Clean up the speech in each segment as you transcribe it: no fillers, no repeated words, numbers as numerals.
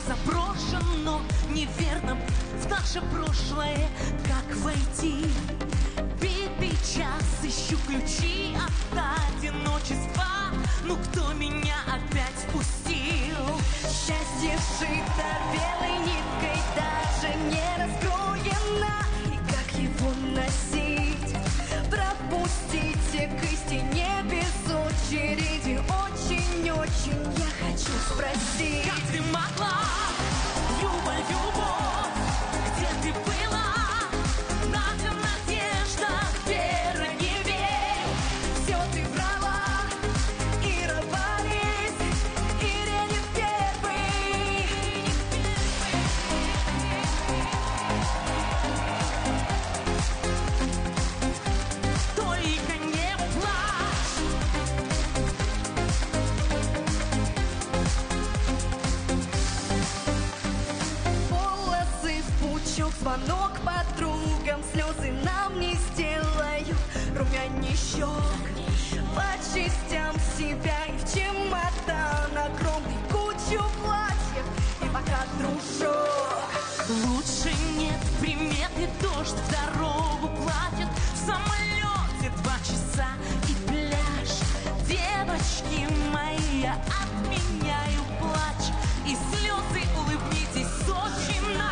заброшено, неверно в наше прошлое, как войти. Битый час, ищу ключи от одиночества. Ну кто меня опять впустил? Счастье сшито белой ниткой, даже не раскроено. И как его носить? Пропустите к истине без очереди. Очень-очень я хочу спросить. Как ты могла, Люба, любовь, где ты была? Надо надежда, вера, не верь. Все ты врала, Ира, Борис, Ирине первый. Только не плачь. Волосы в пучок, звонок подругам, слезы нам не сделают румяней щек. По частям себя и в чемодан огромный, кучу платьев и пока дружок. Лучше нет приметы, дождь в дорогу платит. В самолете 2 часа и пляж. Девочки мои, я отменяю плач и слезы, улыбнитесь, Сочина.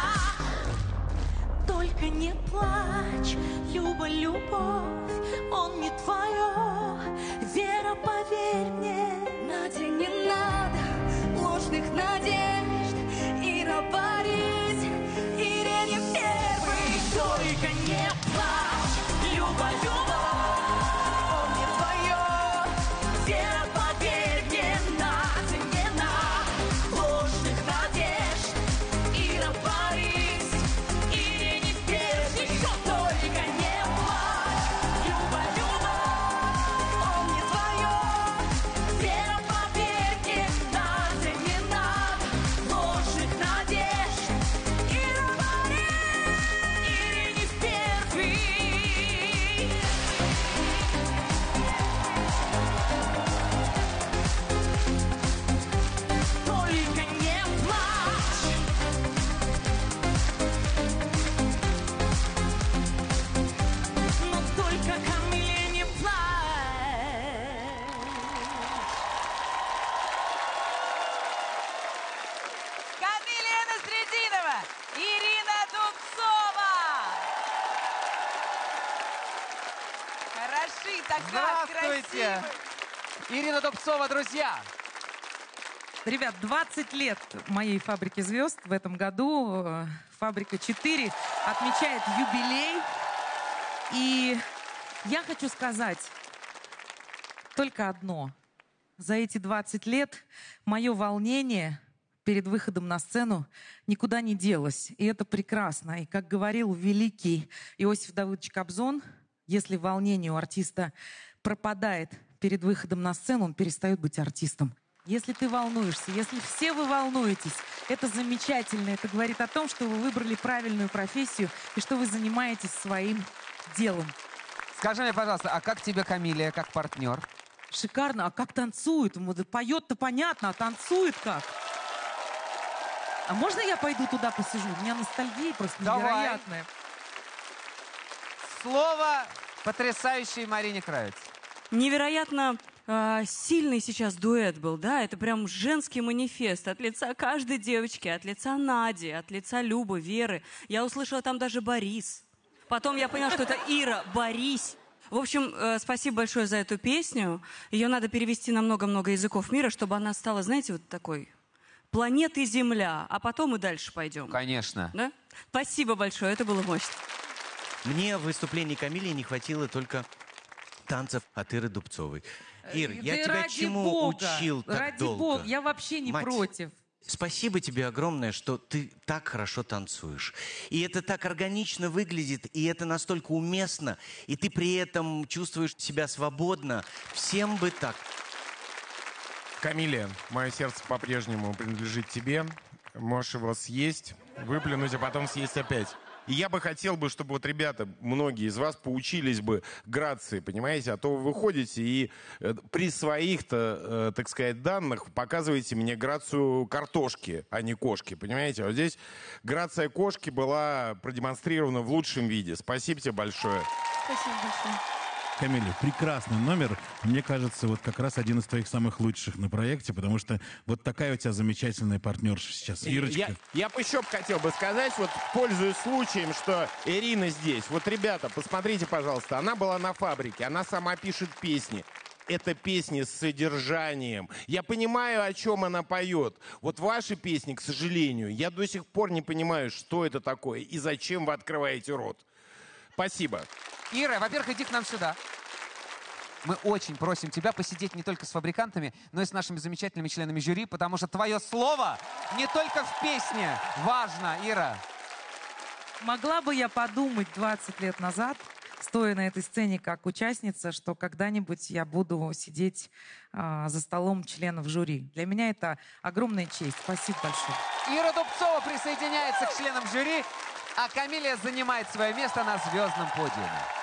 Только не плачь, Люба, любовь, он не твое. Вера, поверь мне. Надя, не надо ложных надежд, Ира, Борис, Ирине первый. Только не плачь, Люба, любовь, Он не твое. вера, поверь мне. Надя, не надо ложных надежд. Ира, Борис, Ирине первый. Еще только не плачь, Люба, любовь, Он не твое. вера, поверь мне. Надя, не надо ложных надежд. Ира, Борис. Ирине первый. Только не плачь. Но только Камиле не плачь. Камилия Насрединова, Ирина Дубцова. Хороши, такая Здравствуйте! красивая. Ирина Дубцова, друзья! Ребят, 20 лет моей «Фабрики звезд» в этом году. «Фабрика 4» отмечает юбилей. И я хочу сказать только одно. За эти 20 лет мое волнение перед выходом на сцену никуда не делось. И это прекрасно. И как говорил великий Иосиф Давыдович Кобзон, если волнение у артиста пропадает перед выходом на сцену, он перестает быть артистом. Если ты волнуешься, если все вы волнуетесь, это замечательно. Это говорит о том, что вы выбрали правильную профессию и что вы занимаетесь своим делом. Скажи мне, пожалуйста, а как тебе Камилия, как партнер? Шикарно. А как танцует? Вот поет-то понятно, а танцует как? А можно я пойду туда посижу? У меня ностальгия просто Давай. невероятная. Слово потрясающей Марине Кравец. Невероятно сильный сейчас дуэт был, да? Это прям женский манифест от лица каждой девочки, от лица Нади, от лица Любы, Веры. Я услышала там даже Борис. Потом я поняла, что это Ира, Борис. В общем, спасибо большое за эту песню. Ее надо перевести на много-много языков мира, чтобы она стала, знаете, вот такой планетой Земля. А потом мы дальше пойдем. Конечно. Да? Спасибо большое, это было мощно. Мне в выступлении Камилии не хватило только танцев от Иры Дубцовой. Ир, я Да тебя ради чему Бога, учил так ради долго? Бога, я вообще не Мать, против. Спасибо тебе огромное, что ты так хорошо танцуешь. И это так органично выглядит, и это настолько уместно, и ты при этом чувствуешь себя свободно. Всем бы так. Камилия, мое сердце по-прежнему принадлежит тебе. Можешь его съесть, выплюнуть, а потом съесть опять. И я бы хотел бы, чтобы вот ребята, многие из вас поучились бы грации, понимаете? А то вы выходите и при своих-то, так сказать, данных показываете мне грацию картошки, а не кошки, понимаете? А вот здесь грация кошки была продемонстрирована в лучшем виде. Спасибо тебе большое. Спасибо большое. Камиля, прекрасный номер. Мне кажется, вот как раз один из твоих самых лучших на проекте, потому что вот такая у тебя замечательная партнерша сейчас, Ирочка. Я бы еще хотел бы сказать, вот пользуясь случаем, что Ирина здесь. Вот, ребята, посмотрите, пожалуйста, она была на фабрике, она сама пишет песни. Это песни с содержанием. Я понимаю, о чем она поет. Вот ваши песни, к сожалению, я до сих пор не понимаю, что это такое и зачем вы открываете рот. Спасибо. Ира, во-первых, иди к нам сюда. Мы очень просим тебя посидеть не только с фабрикантами, но и с нашими замечательными членами жюри, потому что твое слово не только в песне важно, Ира. Могла бы я подумать 20 лет назад, стоя на этой сцене как участница, что когда-нибудь я буду сидеть за столом членов жюри. Для меня это огромная честь. Спасибо большое. Ира Дубцова присоединяется к членам жюри, а Камиля занимает свое место на звездном подиуме.